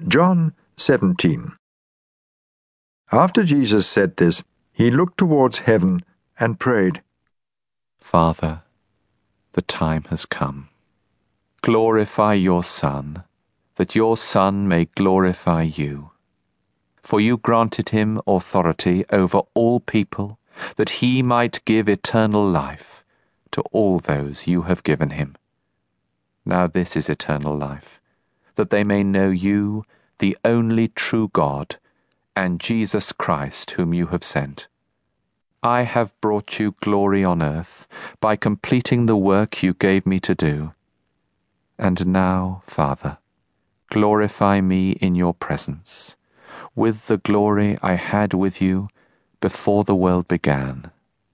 John 17. After Jesus said this, he looked towards heaven and prayed, Father, the time has come. Glorify your Son, that your Son may glorify you. For you granted him authority over all people, that he might give eternal life to all those you have given him. Now this is eternal life, that they may know you, the only true God, and Jesus Christ whom you have sent. I have brought you glory on earth by completing the work you gave me to do. And now, Father, glorify me in your presence, with the glory I had with you before the world began.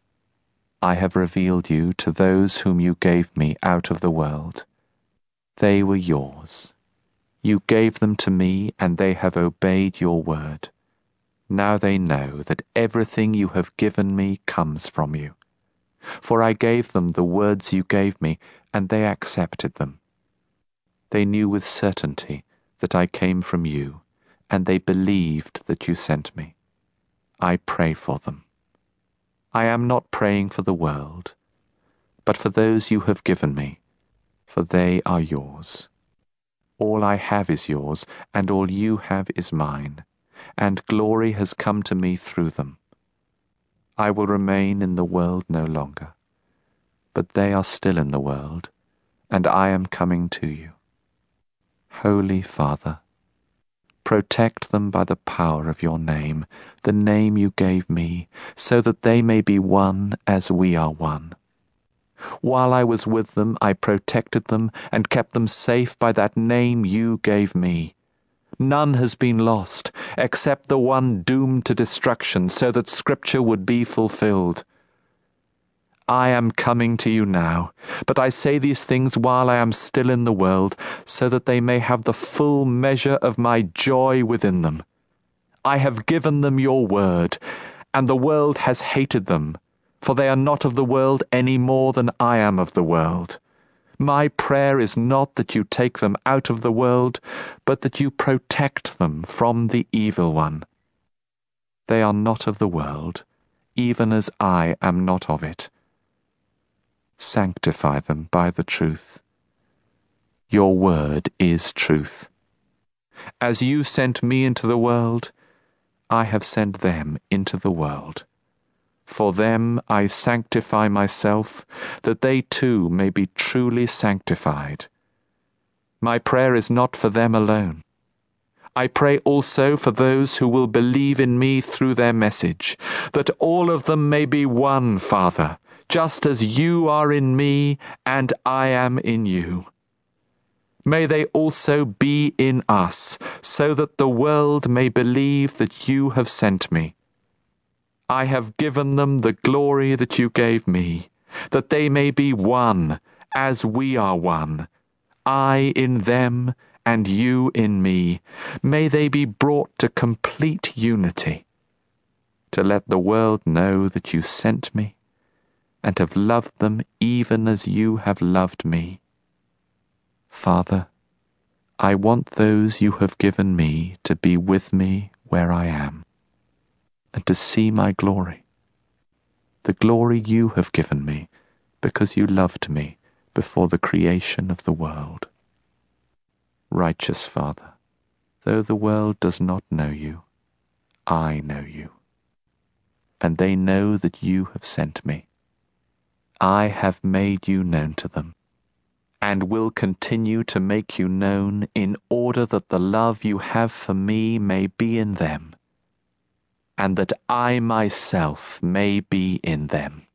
I have revealed you to those whom you gave me out of the world. They were yours. You gave them to me, and they have obeyed your word. Now they know that everything you have given me comes from you. For I gave them the words you gave me, and they accepted them. They knew with certainty that I came from you, and they believed that you sent me. I pray for them. I am not praying for the world, but for those you have given me, for they are yours. All I have is yours, and all you have is mine, and glory has come to me through them. I will remain in the world no longer, but they are still in the world, and I am coming to you. Holy Father, protect them by the power of your name, the name you gave me, so that they may be one as we are one. While I was with them, I protected them and kept them safe by that name you gave me. None has been lost, except the one doomed to destruction, so that Scripture would be fulfilled. I am coming to you now, but I say these things while I am still in the world, so that they may have the full measure of my joy within them. I have given them your word, and the world has hated them, for they are not of the world any more than I am of the world. My prayer is not that you take them out of the world, but that you protect them from the evil one. They are not of the world, even as I am not of it. Sanctify them by the truth. Your word is truth. As you sent me into the world, I have sent them into the world. For them I sanctify myself, that they too may be truly sanctified. My prayer is not for them alone. I pray also for those who will believe in me through their message, that all of them may be one, Father, just as you are in me and I am in you. May they also be in us, so that the world may believe that you have sent me. I have given them the glory that you gave me, that they may be one, as we are one, I in them and you in me. May they be brought to complete unity, to let the world know that you sent me and have loved them even as you have loved me. Father, I want those you have given me to be with me where I am, and to see my glory, the glory you have given me because you loved me before the creation of the world. Righteous Father, though the world does not know you, I know you, and they know that you have sent me. I have made you known to them, and will continue to make you known, in order that the love you have for me may be in them, and that I myself may be in them.